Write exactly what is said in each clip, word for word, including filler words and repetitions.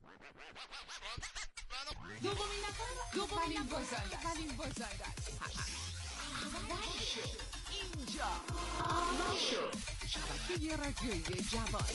دومین نفر دومین بازنده اولین بازنده اینجا آغاز شد شبکه رادیویی جوان.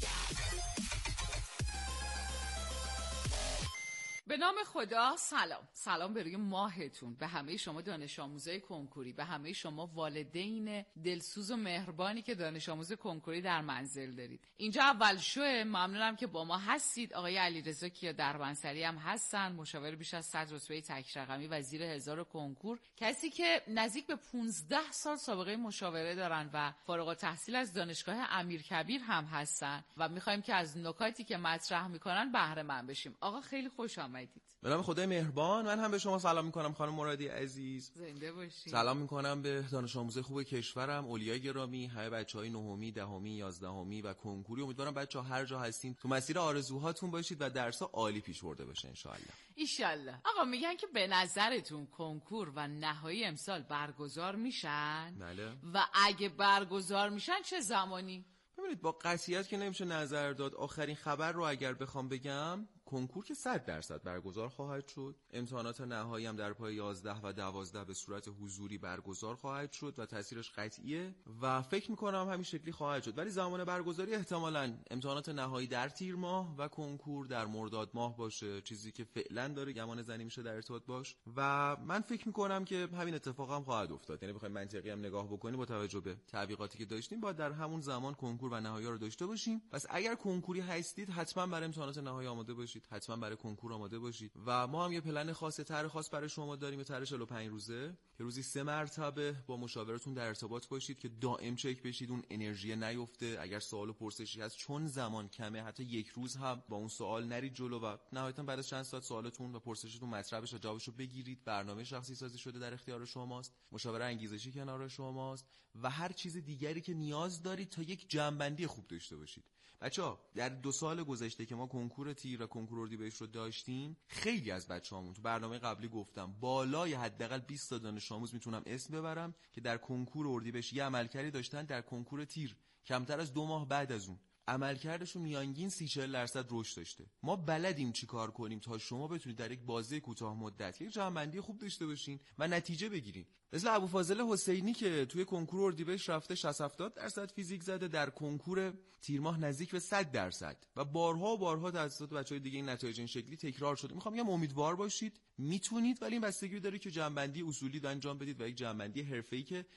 به نام خدا. سلام سلام به روی ماهتون، به همه شما دانش آموزای کنکوری، به همه شما والدین دلسوز و مهربانی که دانش آموز کنکوری در منزل دارید. اینجا اول شوه. ممنونم که با ما هستید. آقای علیرضا کیا دربنسری هم هستن، مشاور بیش از صد رتبه تک رقمی و زیر هزار کنکور، کسی که نزدیک به پانزده سال سابقه مشاوره دارن و فارغ التحصیل از دانشگاه امیرکبیر هم هستن و میخوایم که از نکاتی که مطرح میکنن بهره مند بشیم. آقا خیلی خوش آمدید. به نام خدای مهربان. من هم به شما سلام میکنم خانم مرادی عزیز. زنده باشید. سلام میکنم به دانش آموزای خوب کشورم، اولیای گرامی، همه بچهای نهمی، دهمی، یازدهمی و کنکوری. امیدوارم بچه‌ها هر جا هستین تو مسیر آرزوهاتون باشید و درس‌ها عالی پیش برده بشه ان شاء الله. ان شاء الله. آقا میگن که به نظرتون کنکور و نهایی امسال برگزار میشن؟ بله. و اگه برگزار میشن چه زمانی؟ ببینید با قطعیت که نمیشه نظر داد. آخرین خبر رو اگر بخوام بگم، کنکور که صد درصد برگزار خواهد شد. امتحانات نهایی هم در پای یازده و دوازده به صورت حضوری برگزار خواهد شد و تاثیرش قطعیه و فکر میکنم همین شکلی خواهد شد. ولی زمان برگزاری احتمالاً امتحانات نهایی در تیر ماه و کنکور در مرداد ماه باشه، چیزی که فعلا داره گمان زنی میشه در ارتباط باش و من فکر میکنم که همین اتفاق هم خواهد افتاد. یعنی بخوایم منطقی هم نگاه بکنیم با توجه به تعویقاتی که داشتیم، باید در همون زمان کنکور و نهایی رو داشته باشیم. پس اگر کنکوری هستید حتما برای امتحانات نهایی آماده باشید، حتما برای کنکور آماده باشید و ما هم یه پلن خاص، طرح خاص برای شما داریم، طرح چهل و پنج روزه که روزی سه مرتبه با مشاورتون در ارتباط باشید که دائم چک بشید، اون انرژی نیفته. اگر سوال و پرسشی هست چون زمان کمه، حتی یک روز هم با اون سوال نرید جلو و نهایتا بعد از چند ساعت سوالتون و پرسشتون مطرح بشه، جوابشو بگیرید. برنامه شخصی سازی شده در اختیار شماست، مشاور انگیزشی کنار شماست و هر چیز دیگری که نیاز دارید تا یک جمع‌بندی خوب داشته باشید. بچه‌ها در دو سال گذشته که ما کنکور تیر و کنکور اردیبهشت رو داشتیم، خیلی از بچه‌هامون تو برنامه قبلی گفتم بالای حداقل بیست تا دانش آموز میتونم اسم ببرم که در کنکور اردیبهشت یه عملکردی داشتن، در کنکور تیر کمتر از دو ماه بعد از اون عملکردشون میانگین سی چهل درصد رشد داشته. ما بلدیم چی کار کنیم تا شما بتونید در یک بازه کوتاه مدت یک جمع‌بندی خوب داشته باشین و نتیجه بگیرین. مثل ابوالفاضل حسینی که توی کنکور اردیبهشت رفته شصت هفتاد درصد فیزیک زده، در کنکور تیر ماه نزدیک به صد درصد و بارها و بارها توسط بچهای دیگه این نتایج این شکلی تکرار شده. میخوام بگم امیدوار باشید، میتونید، ولی این بستگی داره که جمع‌بندی اصولی رو انجام بدید و یک جمع‌بندی حرفه‌ای که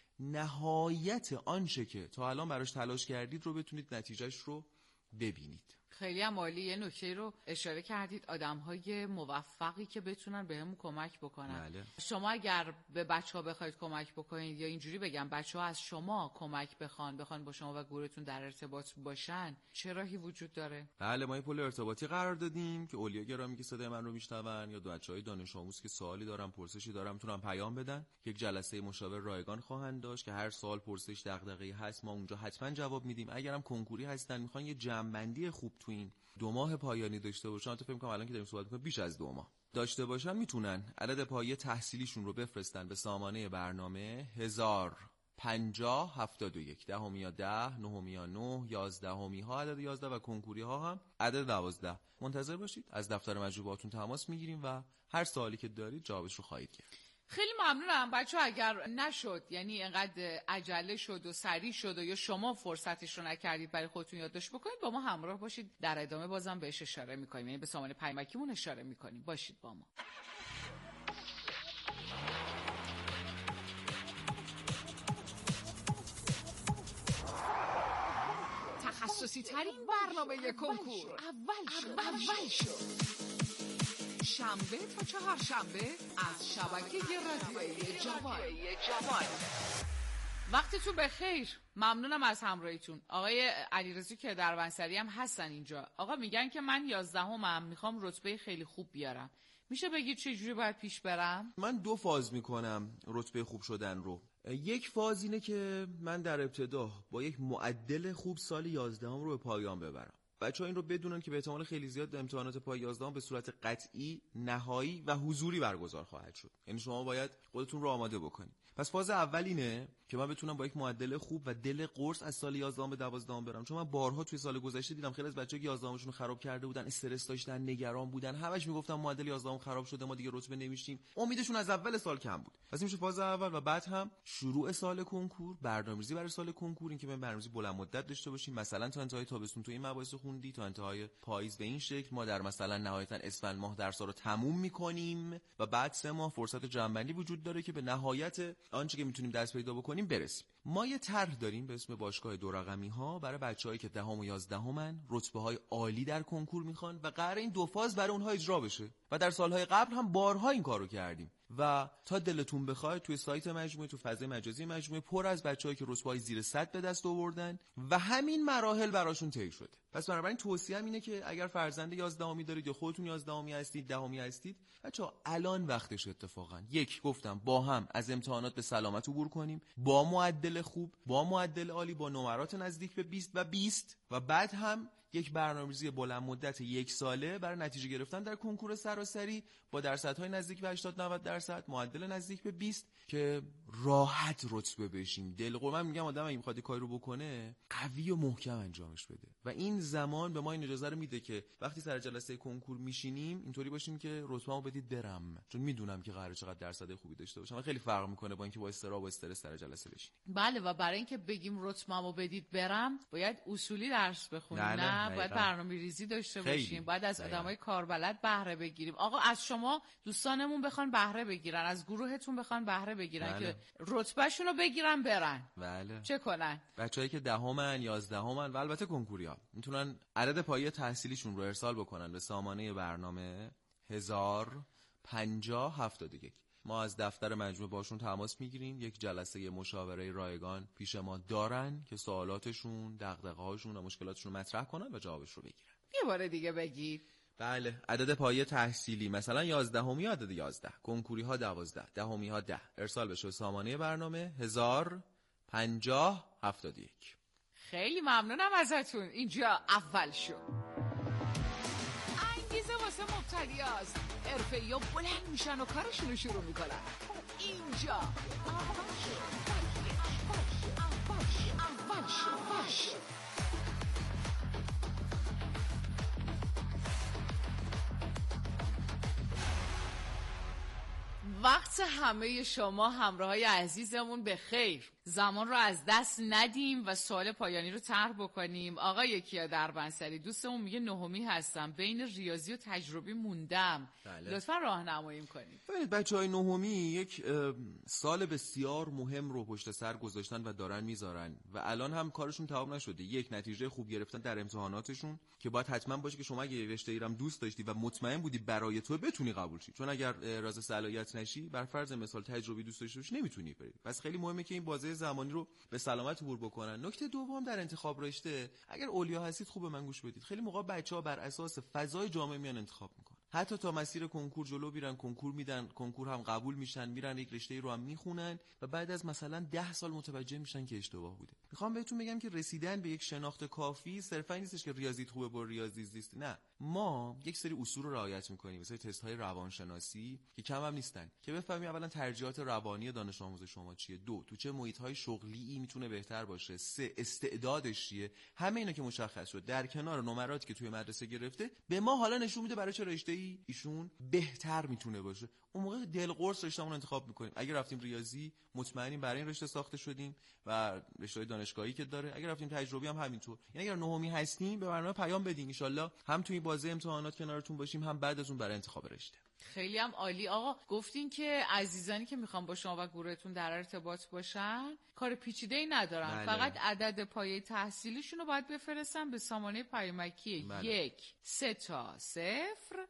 نهایت آنچه که تا الان براش تلاش کردید رو بتونید نتیجهش رو ببینید. خیلی هم عالی. یه نکته رو اشاره کردید، آدم‌های موفقی که بتونن بهمون کمک بکنن. بله. شما اگر به بچه‌ها بخواید کمک بکنید، یا اینجوری بگم بچه‌ها از شما کمک بخوان بخوان با شما و گروهتون در ارتباط باشن، چه راهی وجود داره؟ بله، ما یه پل ارتباطی قرار دادیم که اولیا گرامی که صدای من رو میشنون یا بچه‌های دانش آموز که سوالی دارن، پرسشی دارن، میتونن پیام بدن. یک جلسه مشاور رایگان خواهند داشت که هر سوال، پرسش، دغدغه‌ای هست ما اونجا حتما جواب میدیم. اگرم کنکوری هستن میخوان یه جمع‌بندی خوب تو این دو ماه پایانی داشته باشن، تو فکر می‌کنم الان که داریم صحبت می‌کنیم بیش از دو ماه داشته باشن، میتونن عدد پایه تحصیلیشون رو بفرستن به سامانه برنامه هزار پنجاه هفتاد و یک، دهمی یا ده، نهمی یا نه، یازدهمی ها عدد یازده و کنکوری ها هم عدد دوازده. منتظر باشید، از دفتر مجروباتون تماس میگیریم و هر سوالی که دارید جوابش رو خواهید گرفت. خیلی ممنونم بچه‌ها. اگر نشد، یعنی اینقدر عجله شد و سریع شد و یا شما فرصتش رو نکردید برای خودتون یادداشت بکنید، با ما همراه باشید. در ادامه بازم بهش اشاره می‌کنیم، یعنی به سامان پیامکیمون اشاره می‌کنیم. باشید با ما. تخصصی ترین برنامه کنکور اول شد. اول شد. شنبه تا چهارشنبه از شبکه رادیویی جوان. وقتتون بخیر. ممنونم از همراهیتون. آقای علیرضا که دربنسری هم هستن اینجا. آقا میگن که من یازدهمم، میخوام رتبه خیلی خوب بیارم. میشه بگید چه جوری باید پیش برم؟ من دو فاز میکنم رتبه خوب شدن رو. یک فاز اینه که من در ابتدا با یک معدل خوب سال یازدهم رو به پایان ببرم. بچه‌ها این رو بدونن که به احتمال خیلی زیاد امتحانات پای یازدهم به صورت قطعی، نهایی و حضوری برگزار خواهد شد. یعنی شما باید خودتون رو آماده بکنید. پس فاز اول اینه که من بتونم با یک معدل خوب و دل قرص از سال یازدهم به دوازدهم برم، چون من بارها توی سال گذشته دیدم خیلی از بچه‌ها که یازدهمشون رو خراب کرده بودن، استرس داشتن، نگران بودن، همش میگفتن معدل یازدهم خراب شده، ما دیگه رتبه نمیشیم. امیدشون از اول سال کم بود. پس میشه فاز اول و بعد هم شروع سال کنکور، برنامه‌ریزی برای سال کنکور، این که من برنامه‌ریزی بلند مدت داشته باشیم. مثلا تا انتهای تابستون تو این مباحث خوندی، تا انتهای پاییز به این شکل ما در مثلا نهایتا اسفند ماه درس‌ها رو تموم می‌کنیم و بعد سه ماه فرصت جمع‌بندی وجود داره که به نهایت آنچه که میتونیم دست پیدا بکنیم برسیم. ما یه طرح داریم به اسم باشگاه دو رقمی ها برای بچه‌هایی که دهم و یازدهمن، رتبه‌های عالی در کنکور میخوان و قراره این دو فاز برای اونها اجرا بشه و در سالهای قبل هم بارها این کارو کردیم و تا دلتون بخواد توی سایت مجموعه، تو فضای مجازی مجموعه پر از بچه‌هایی که رتبه‌های زیر صد به دست آوردن و همین مراحل براشون طی شده. پس بنابراین توصیه‌ام اینه که اگر فرزند یازدهمی دارید یا خودتون یازدهمی هستید، دهمی هستید، بچه‌ها الان وقتش اتفاقا یک گفتم با هم از امتحانات به سلامت عبور کنیم، با معدل خوب، با معدل عالی، با نمرات نزدیک به بیست و بیست و بعد هم یک برنامه‌ریزی بلند مدت یک ساله برای نتیجه گرفتن در کنکور سراسری با درصدهای نزدیک به هشتاد نود درصد، معدل نزدیک به بیست که راحت رتبه بشیم. دلخور من میگم آدم اگه میخواد کاری رو بکنه قوی و محکم انجامش بده و این زمان به ما این اجازه رو میده که وقتی سر جلسه کنکور میشینیم اینطوری باشیم که رتبه‌مو بدید برم، چون میدونم که قراره چقدر درصد خوبی داشته باشم. خیلی فرق میکنه با اینکه با استرس و استرس سر جلسه بشینیم. بله و برای اینکه بگیم رتبه‌مو بدید برم باید اصولی درس بخونیم، نه, نه, نه باید برنامه‌ریزی داشته باشیم، باید از آدمای کاربلد بهره بگیریم. آقا از شما دوستانمون بخوان بهره بگیرن، از گروهتون بخوان بهره بگیرن بله. که رتبهشون رو بگیرن برن بله. چه کنن؟ بچه‌ای که دهمن، یازدهمن و البته کنکوریا میتونن عدد پایه تحصیلیشون رو ارسال بکنن به سامانه برنامه هزار و پنجاه هفتاد و یک. ما از دفتر مجموعه باشون تماس میگیریم، یک جلسه مشاوره رایگان پیش ما دارن که سوالاتشون، دغدغه‌هاشون و مشکلاتشون رو مطرح کنن و جوابش رو بگیرن. یه بار دیگه بگید. بله، عدد پایه تحصیلی مثلا یازدهمی عدد یازده، کنکوری ها دوازده، دهمی ها ده، ارسال بشه سامانه برنامه هزار و پنجاه هفتاد و یک. خیلی ممنونم ازتون. اینجا اول شو. انگیزه واسه مبتدیاست. حرفه‌ای‌ها بلند میشن و کارشون رو شروع میکنن. اینجا اول شو. اول شو. اول شو. وقت همه شما همراهای عزیزمون به خیر. زمان رو از دست ندیم و سوال پایانی رو طرح بکنیم. آقای کیا دربنسری دوستمون میگه نهمی هستم، بین ریاضی و تجربی موندم. بله. لطفا راهنمایی کنید. ببینید بچهای نهمی یک سال بسیار مهم رو پشت سر گذاشتن و دارن میذارن و الان هم کارشون تمام نشده. یک نتیجه خوب گرفتن در امتحاناتشون که باید حتما باشه که شما اگه رشته ایرم دوست داشتی و مطمئن بودی برای تو بتونی قبول شی، چون اگر راز صلاحیت نشی بر فرض مثال تجربی دوست داشته باشی نمیتونی بری. پس خیلی مهمه که این بازه زمانی رو به سلامت عبور بکنن. نکته دوم در انتخاب رشته، اگر اولیا هستید خوب به من گوش بدید. خیلی موقع بچه‌ها بر اساس فضای جامعه میان انتخاب میکنن، حتی تا مسیر کنکور جلو میرن، کنکور میدن، کنکور هم قبول میشن، میرن یک رشته رو هم میخونن و بعد از مثلا ده سال متوجه میشن که اشتباه بوده. میخوام بهتون بگم که رسیدن به یک شناخت کافی صرفا این نیستش که ریاضیت خوبه بر ریاضی زیست. نه، ما یک سری اصول رو رعایت میکنیم، مثل تست های روانشناسی که کم هم نیستن، که بفهمی اولا ترجیحات روانی دانش آموز شما چیه، دو تو چه محیط های شغلی میتونه بهتر باشه، سه استعدادش چیه. همه اینا که مشخص شد در کنار نمراتی که توی مدرسه گرفته، به ما حالا نشون میده برای چه رشته‌ای ایشون بهتر میتونه باشه. اون موقع دلقرص رشتهمون انتخاب میکنیم. اگه رفتیم ریاضی مطمئنیم برای این رشته ساخته شدیم و رشته دانشگاهی که داره. اگه رفتیم تجربی هم همینطور. یعنی اگر نهمی هستیم به برنامه پیام بدین، ان شاءالله هم توی بازه امتحانات کنارتون باشیم، هم بعد از اون برای انتخاب رشته. خیلی هم عالی. آقا گفتین که عزیزانی که میخوان با شما و گروهتون در ارتباط باشن کار پیچیده‌ای ندارن. بله. فقط عدد پایه تحصیلیشون رو باید بفرستن به سامانه پیامکی بله. یک سه تا صفر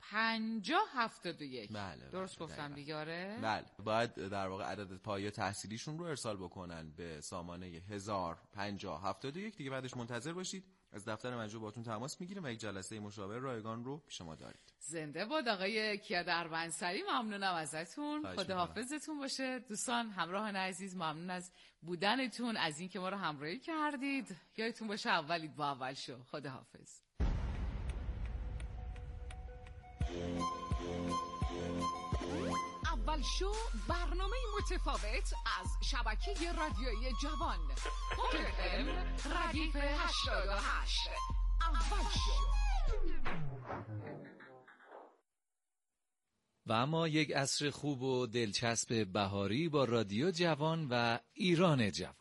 پنجاه هفتاد و یک. بله. درست بله. گفتم دیگه؟ آره. بله. باید در واقع عدد پایه تحصیلیشون رو ارسال بکنن به سامانه هزار و پنجاه هفتاد و یک. دیگه بعدش منتظر باشید از دفتر مجموعه باهاتون تماس میگیریم و یک جلسه مشاور رایگان رو پیش ما دارید. زنده باد آقای کیا دربندسری، ممنونم ازتون. خداحافظتون باشه دوستان. همراهان عزیز ممنون از بودنتون، از اینکه ما رو همراهی کردید. یادتون باشه اولید با اول شو. خداحافظ. اول شو برنامه متفاوت از شبکه رادیویی جوان ام ردیف هشتاد و هشت. اول شو. و اما یک عصر خوب و دلچسب بهاری با رادیو جوان و ایران جوان.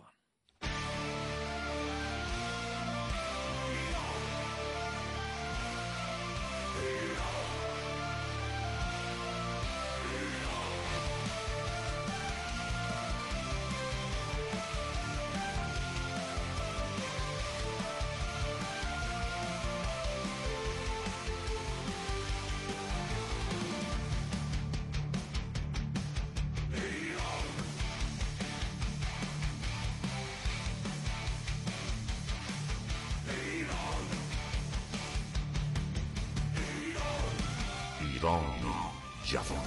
ایران جوان.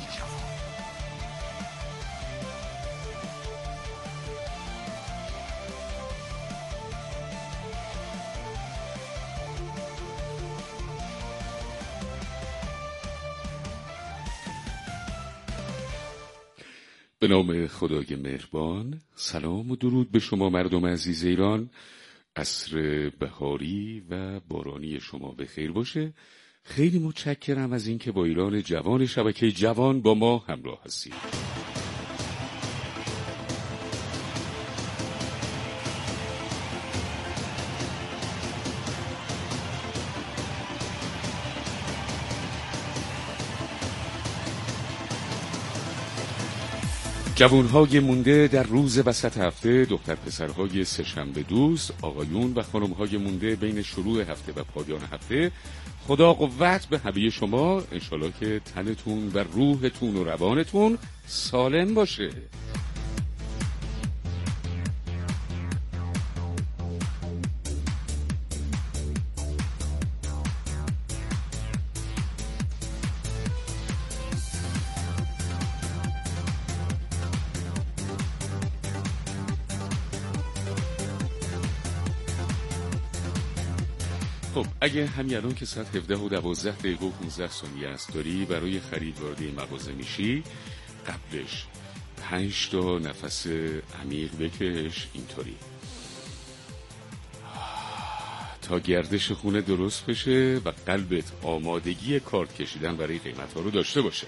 به نام خدای مهربان. سلام و درود به شما مردم عزیز ایران. عصر بهاری و بارانی شما به خیر باشه. خیلی متشکرم از اینکه با ایران جوان شبکه جوان با ما همراه هستید. جوانهای مونده در روز وسط هفته، دختر پسرهای سه‌شنبه دوست، آقایون و خانمهای مونده بین شروع هفته و پایان هفته، خدا قوت به همه شما. انشالله که تنتون و روحتون و روانتون سالم باشه. خب اگه همین الان که ساعت هفده و دوازده دقیقه و پانزده ثانیه است داری برای خرید وارد این مغازه میشی، قبلش پنج تا نفس عمیق بکش اینطوری تا گردش خونه درست بشه و قلبت آمادگی کارت کشیدن برای قیمت ها رو داشته باشه.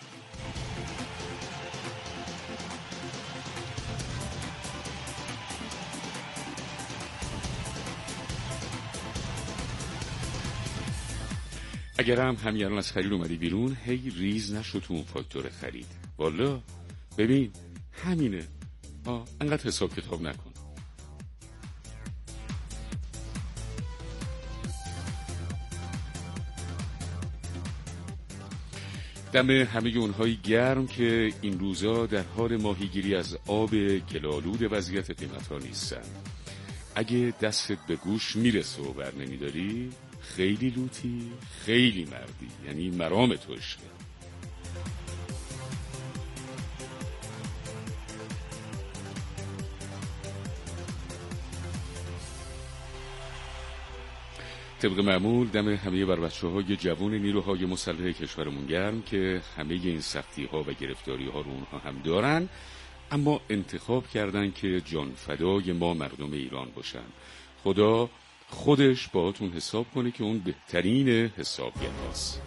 اگر هم همین الان از خرید اومدی بیرون، هی ریز نشو تو اون فاکتور خرید. والا ببین همینه، آه انقدر حساب کتاب نکن. دم همه اونهایی گرم که این روزا در حال ماهیگیری از آب گلالود وضعیت قیمت‌ها نیستن. اگه دستت به گوش میرسه و بر نمیداری، خیلی لوتی، خیلی مردی، یعنی مرام تو عشقه. طبق معمول دم همه بر بچه‌های جوان نیروهای مسلح کشورمون گرم که همه این سختی‌ها و گرفتاری‌ها رو اونها هم دارن، اما انتخاب کردن که جان فدای ما مردم ایران باشن. خدا خودش باهاتون حساب کنه که اون بهترین حسابگراست.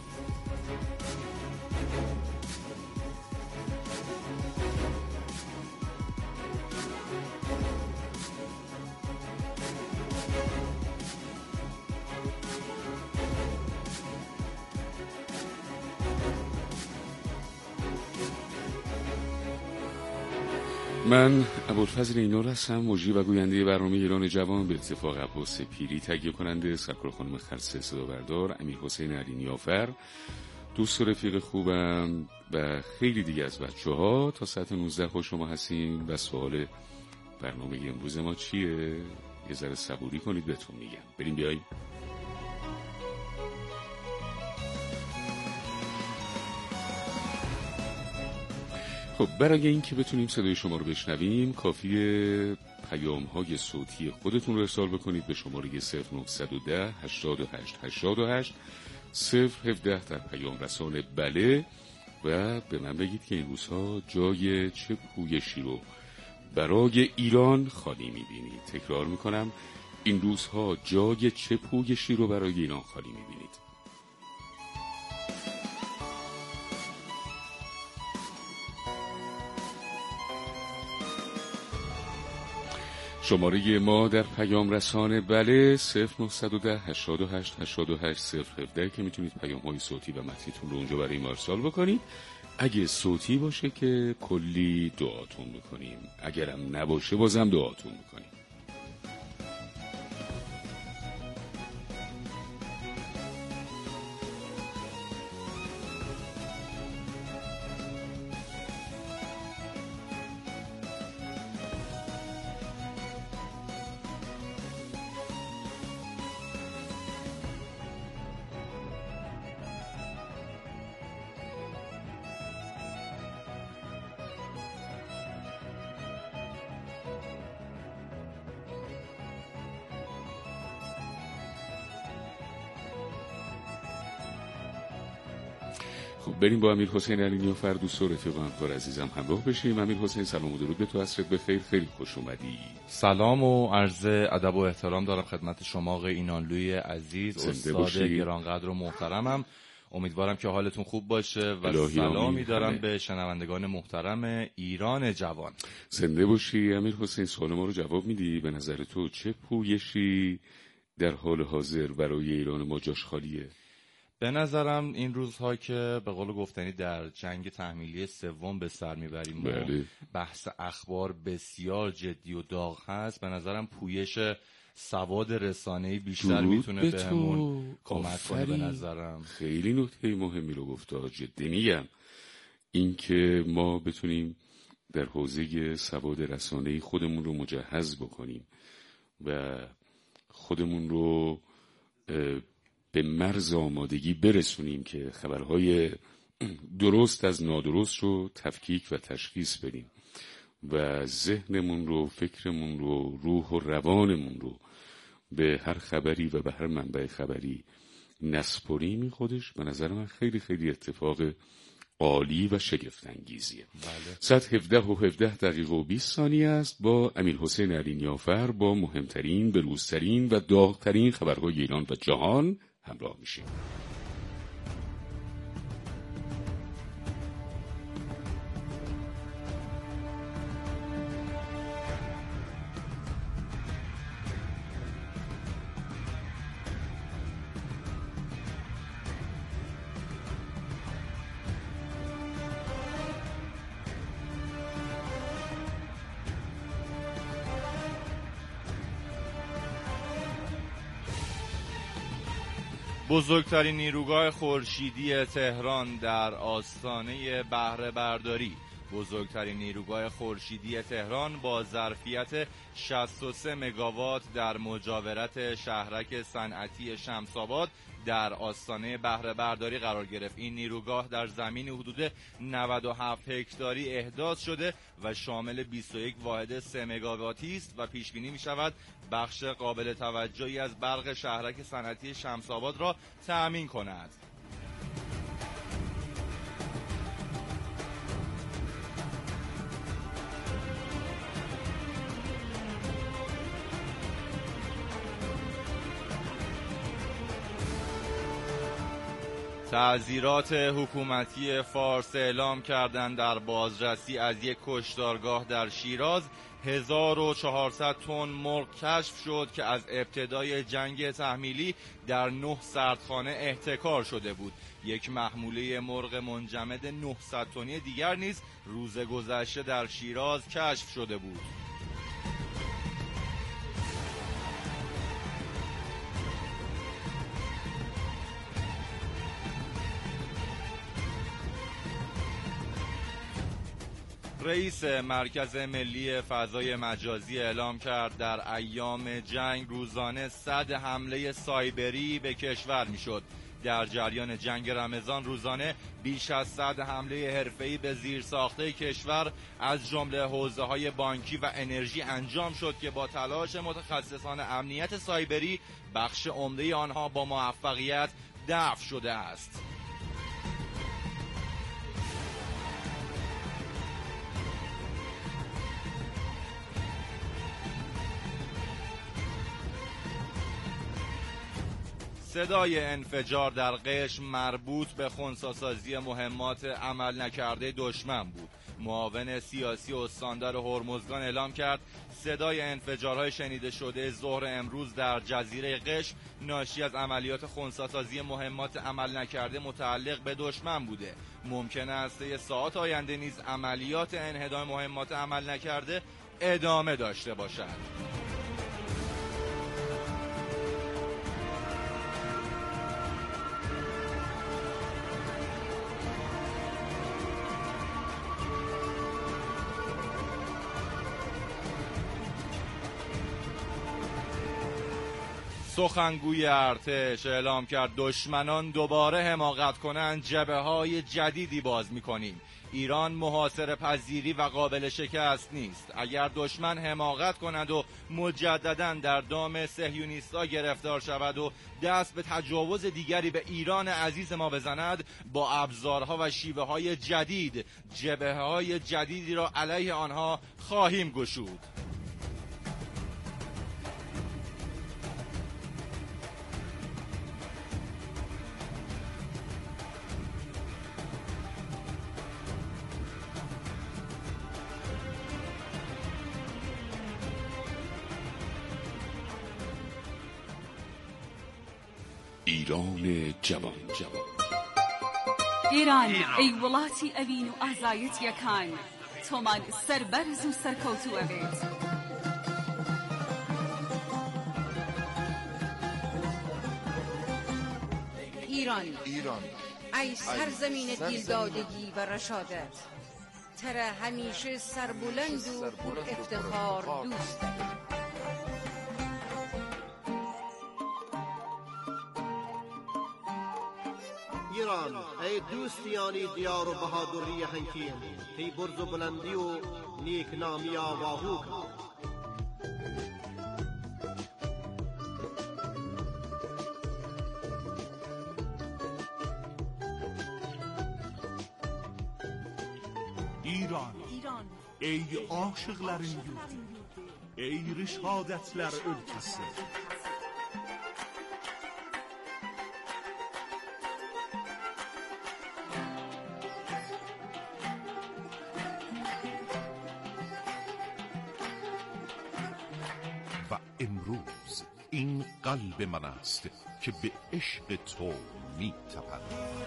من ابوالفضل اینور هستم، مجری و گوینده برنامه ایران جوان. به اتفاق عباس پیری تهیه کننده، سرکار خانم خلصه صدابردار، امیر حسین علی نیافر، دوست و رفیق خوبم و خیلی دیگه از بچه ها تا ساعت نوزده با شما هستیم. و سوال برنامه امروز ما چیه؟ یه ذره صبوری کنید بهتون میگم. بریم بیاییم. خب برای این که بتونیم صدای شما رو بشنویم کافیه پیام های صوتی خودتون رو ارسال بکنید به شماره صفر نهصد و ده هشتاد و هشت هشتاد و هشت صفر هفده در پیام رسان بله و به من بگید که این روزها جای چه پویشی رو برای ایران خالی میبینید. تکرار میکنم، این روزها جای چه پویشی رو برای ایران خالی میبینید. شماره ما در پیام رسانه بله صفر نهصد و ده هشتاد و هشت هشتاد و هشت صفر هفده که میتونید پیام های صوتی و متنیتون رو اونجا برای ما ارسال بکنید. اگه صوتی باشه که کلی دعاتون میکنیم، اگرم نباشه بازم دعاتون میکنیم. بریم با امیر حسین علی نیافر دوست و رفیق و همکار عزیزم همراه بشیم. امیر حسین سلام و درود به تو، عصرت بخیر، خیلی خوش اومدی. سلام و عرض ادب و احترام دارم خدمت شما آقای اینانلوی عزیز، استاد گرانقدر و محترمم. امیدوارم که حالتون خوب باشه و سلامی دارم همه به شنوندگان محترم ایران جوان. زنده باشی. امیر حسین سوال ما رو جواب میدی؟ به نظر تو چه پویشی در حال حاضر برای ایران ما جاش خالیه؟ به نظرم این روزها که به قول گفتنی در جنگ تحمیلی سوم به سر میبریم و بحث اخبار بسیار جدی و داغ هست، به نظرم پویش سواد رسانه‌ای بیشتر میتونه بهمون کمک کنه. به نظرم خیلی نکته مهمی رو گفت، جدی میگم، این که ما بتونیم در حوزه سواد رسانه‌ای خودمون رو مجهز بکنیم و خودمون رو به مرز آمادگی برسونیم که خبرهای درست از نادرست رو تفکیک و تشخیص بدیم و ذهنمون رو، فکرمون رو، روح و روانمون رو به هر خبری و به هر منبع خبری نسپریم، این خودش به نظر من خیلی خیلی اتفاق عالی و شگفت انگیزیه. بله. ساعت هفده و هفده دقیقه و بیست ثانیه است. با امیر حسین علی نیافر با مهمترین، بروزترین و داغترین خبرهای ایران و جهان همراه میشیم. بزرگترین نیروگاه خورشیدی تهران در آستانه بهره برداری. بزرگترین نیروگاه خورشیدی تهران با ظرفیت شصت و سه مگاوات در مجاورت شهرک صنعتی شمس‌آباد در آستانه بهره برداری قرار گرفت. این نیروگاه در زمین حدود نود و هفت هکتاری احداث شده و شامل بیست و یک واحد سه مگاواتی است و پیش بینی می شود بخش قابل توجهی از برق شهرک صنعتی شمس‌آباد را تأمین کند. تعزیرات حکومتی فارس اعلام کردند در بازرسی از یک کشتارگاه در شیراز هزار و چهارصد تن مرغ کشف شد که از ابتدای جنگ تحمیلی در نه سردخانه احتکار شده بود. یک محموله مرغ منجمد نهصد تنی دیگر نیز روز گذشته در شیراز کشف شده بود. رئیس مرکز ملی فضای مجازی اعلام کرد در ایام جنگ روزانه صد حمله سایبری به کشور میشد. در جریان جنگ رمضان روزانه بیش از صد حمله حرفه‌ای به زیرساخت‌های کشور از جمله حوزه‌های بانکی و انرژی انجام شد که با تلاش متخصصان امنیت سایبری بخش عمده آنها با موفقیت دفع شده است. صدای انفجار در قشم مربوط به خنثی‌سازی مهمات عمل نکرده دشمن بود. معاون سیاسی استاندار هرمزگان اعلام کرد صدای انفجارهای شنیده شده ظهر امروز در جزیره قشم ناشی از عملیات خنثی‌سازی مهمات عمل نکرده متعلق به دشمن بوده. ممکن است طی ساعات آینده نیز عملیات انهدام مهمات عمل نکرده ادامه داشته باشد. سخنگوی ارتش اعلام کرد دشمنان دوباره حماقت کنند جبهه‌های جدیدی باز می‌کنیم. ایران محاصره پذیری و قابل شکست نیست. اگر دشمن حماقت کند و مجدداً در دام صهیونیست‌ها گرفتار شود و دست به تجاوز دیگری به ایران عزیز ما بزند، با ابزارها و شیوه‌های جدید جبهه‌های جدیدی را علیه آنها خواهیم گشود. ایران جوان جوان ایران ای وڵاتی ئەوین و ئازایەتیەکان تۆمان سەربەرز و سەرکەوتووە بێت. ایران ایران ای سرزمین دلدادگی و رشادت، ترا همیشه سربلند و پر افتخار دوست داریم. ایران ای دوستیانی دیار و بهادری هنکین، ای برز و بلندی و نیک نامی آواهو کن. İran, ey aşıqların yurdu, ey rişadətlər ölkəsi. و امروز این قلب من است که به عشق تو می تپد.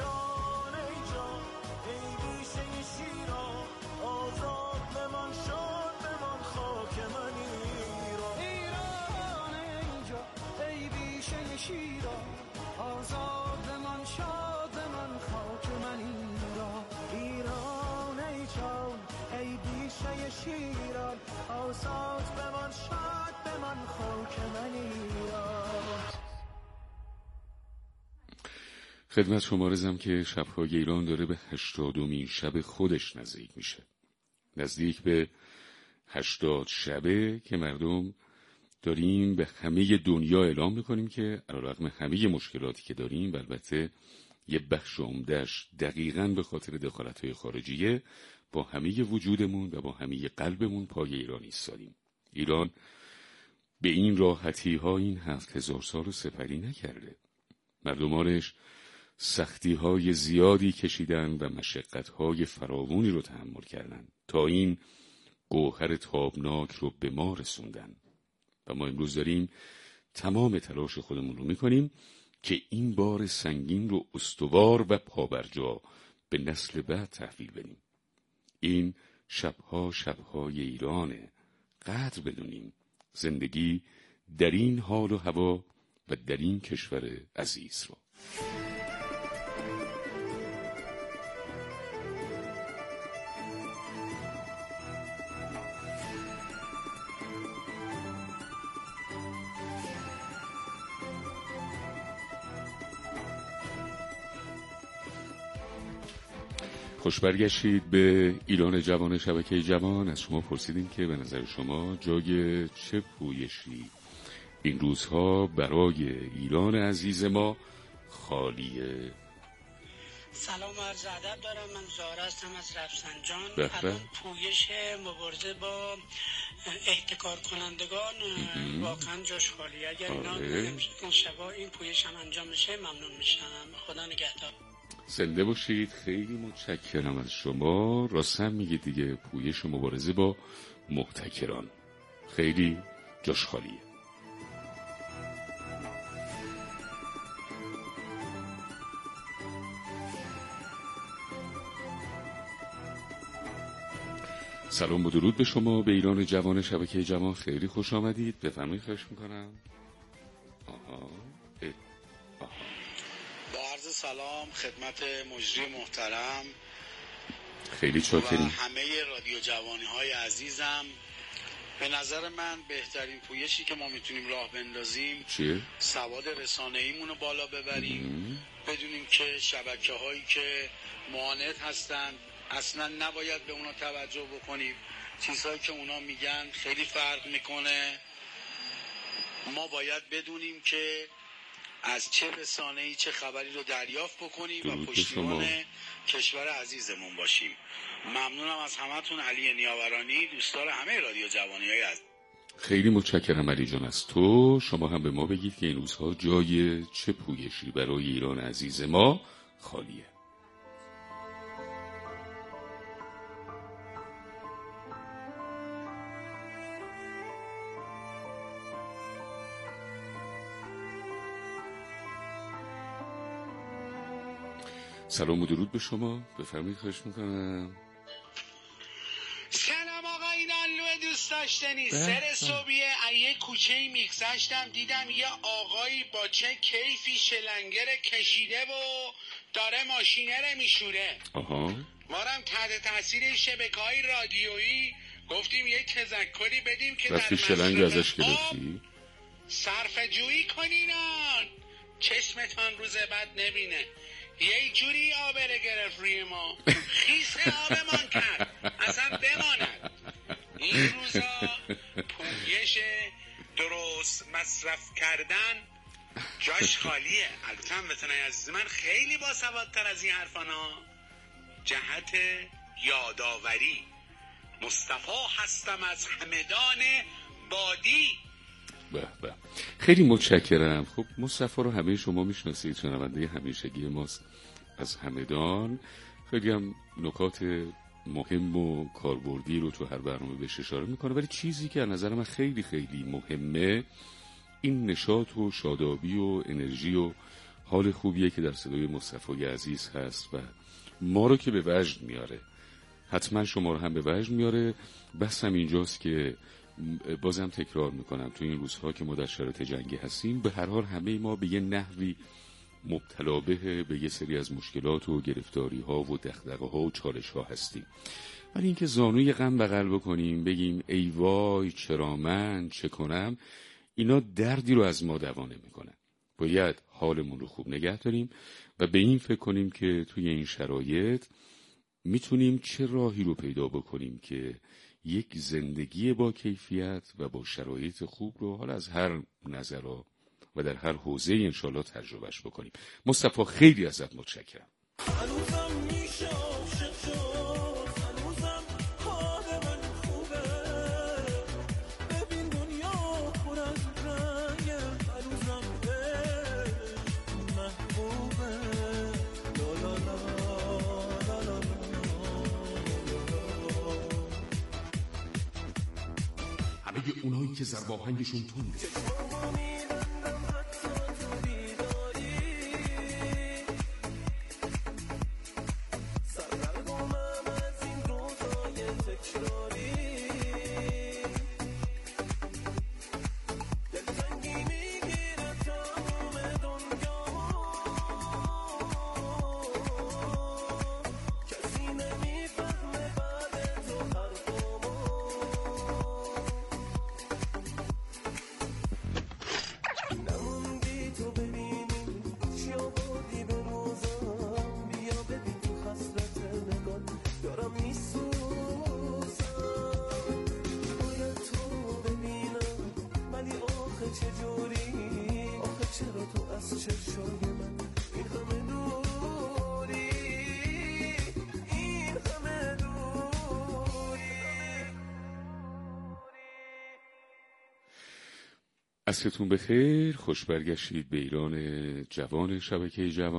خدمت شما عرضم که شب‌های ایران داره به هشتادمین شب خودش نزدیک میشه. نزدیک به هشتاد شبه که مردم داریم به همه دنیا اعلام میکنیم که علیرغم همه مشکلاتی که داریم و البته یه بخش عمده‌اش دقیقاً به خاطر دخالت‌های خارجیه، با همه وجودمون و با همه قلبمون پای ایران ایستادیم. ایران به این راحتی‌ها این هفت هزار سال رو سپری نکرده. مردمانش سختی‌های زیادی کشیدن و مشقت‌های فراوانی رو تحمل کردن تا این گوهر تابناک رو به ما رسوندن و ما امروز داریم تمام تلاش خودمون رو می‌کنیم که این بار سنگین رو استوار و پابرجا به نسل بعد تحویل بدیم. این شبها شبهای ایرانه. قدر بدونیم زندگی در این حال و هوا و در این کشور عزیز رو. خوش برگشتید به ایران جوان شبکه جوان. از شما پرسیدیم که به نظر شما جای چه پویشی این روزها برای ایران عزیز ما خالیه؟ سلام و عرض ادب دارم. من زهره هستم از رفسنجان. بخبه. الان پویش مبارزه با احتکار کنندگان واقعا جاش خالیه. اگر اینا این شبا این پویش هم انجام بشه ممنون میشم. خدا نگهدار. زنده باشید. خیلی متشکرم از شما. راست هم میگه دیگه، پویش مبارزه با محتکران خیلی جاش خالیه. سلام و درود به شما، به ایران جوان شبکه جوان خیلی خوش آمدید. بفرمایید، خواهش میکنم. آها آها با عرض سلام خدمت مجری محترم، خیلی چاکریم، و همه رادیو جوانی های عزیزم. به نظر من بهترین پویشی که ما میتونیم راه بندازیم چیه؟ سواد رسانه‌ایمون رو بالا ببریم. مم. بدونیم که شبکه هایی که معاند هستن اصلا نباید به اونا توجه بکنیم. چیزهایی که اونا میگن خیلی فرق میکنه. ما باید بدونیم که از چه رسانه‌ای چه خبری رو دریافت بکنیم و پشتیبان کشور عزیزمون باشیم. ممنونم از همتون. علی نیاورانی، دوستدار همه رادیو جوانی‌های عزیز. خیلی متشکرم علی جان از تو. شما هم به ما بگید که این روزها جای چه پویشی برای ایران عزیز ما خالیه. سلام و درود به شما. بفرمایید، خواهش میکنم. سلام آقا، این علوه دوست داشتنی. سر صبحیه ایه کوچه میگذشتم دیدم یه آقایی با چه کیفی شلنگر کشیده و داره ماشینه رو میشوره. آها. مارم تحت تاثیر شبکه‌های رادیویی گفتیم یه تذکری بدیم که در شلنگ ازش گرفتی؟ صرفه جویی کنینان، چشمتان روز بعد نبینه. یه جوری آبره گرفت روی ما، خیس آبمان کرد اصلا بماند. این روزا پویش درست مصرف کردن جاش خالیه. البته هموطنای عزیز من خیلی باسوادتر از این حرفانا. جهت یادآوری، مصطفی هستم از همدان بادی. به به، خیلی متشکرم. خب مصطفی رو همه شما میشناسید، شنونده همیشگی ماست از همدان. خیلی هم نکات مهم و کاربردی رو تو هر برنامه بهش اشاره میکنه، ولی چیزی که از نظر من خیلی خیلی مهمه این نشاط و شادابی و انرژی و حال خوبیه که در صدای مصطفی عزیز هست و ما رو که به وجد میاره. حتما شما رو هم به وجد میاره. بس هم اینجاست که بازم تکرار میکنم، تو این روزها که ما در شرایط جنگی هستیم، به هر حال همه ما به یه نحوی مبتلا به به یه سری از مشکلات و گرفتاری ها و دغدغه ها و چالش ها هستیم. ولی اینکه زانوی غم بغل بکنیم بگیم ای وای چرا من چه کنم، اینا دردی رو از ما دوا نمیکنن. باید حالمون رو خوب نگه داریم و به این فکر کنیم که توی این شرایط میتونیم چه راهی رو پیدا بکنیم که یک زندگی با کیفیت و با شرایط خوب رو حالا از هر نظرها و در هر حوزه انشالله تجربهش بکنیم. مصطفی خیلی ازت متشکرم. همه اونایی که ضرباهنگشون تنده، عصرتون بخیر، خوش برگشتید به ایران جوان شبکه جوان.